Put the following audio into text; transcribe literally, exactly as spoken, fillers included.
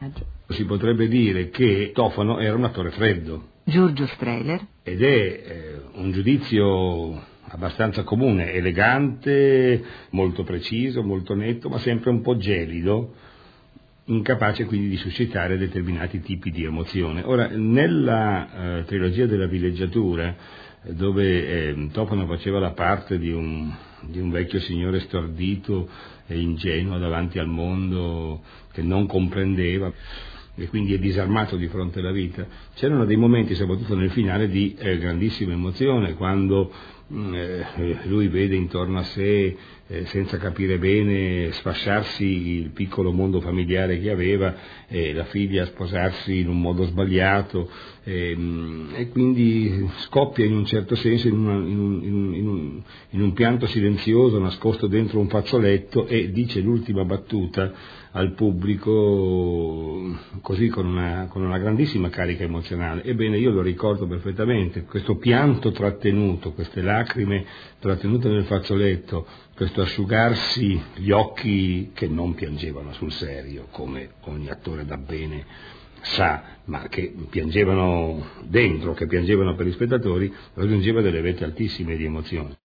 personaggio. Si potrebbe dire che Tofano era un attore freddo. Giorgio Strehler. Ed è eh, un giudizio abbastanza comune, elegante, molto preciso, molto netto, ma sempre un po' gelido, incapace quindi di suscitare determinati tipi di emozione. Ora, nella eh, trilogia della villeggiatura, dove eh, Tofano faceva la parte di un, di un vecchio signore stordito e ingenuo davanti al mondo, che non comprendeva e quindi è disarmato di fronte alla vita, c'erano dei momenti, soprattutto nel finale, di eh, grandissima emozione, quando mh, eh, lui vede intorno a sé, eh, senza capire bene, sfasciarsi il piccolo mondo familiare che aveva, e la figlia sposarsi in un modo sbagliato, e, mh, e quindi scoppia in un certo senso in, una, in, un, in, un, in, un, in un pianto silenzioso nascosto dentro un fazzoletto, e dice l'ultima battuta al pubblico così con una, con una grandissima carica emozionale. Ebbene, io lo ricordo perfettamente, questo pianto trattenuto, queste lacrime trattenute nel fazzoletto, questo asciugarsi gli occhi che non piangevano sul serio, come ogni attore da bene sa, ma che piangevano dentro, che piangevano per gli spettatori, raggiungeva delle vette altissime di emozione.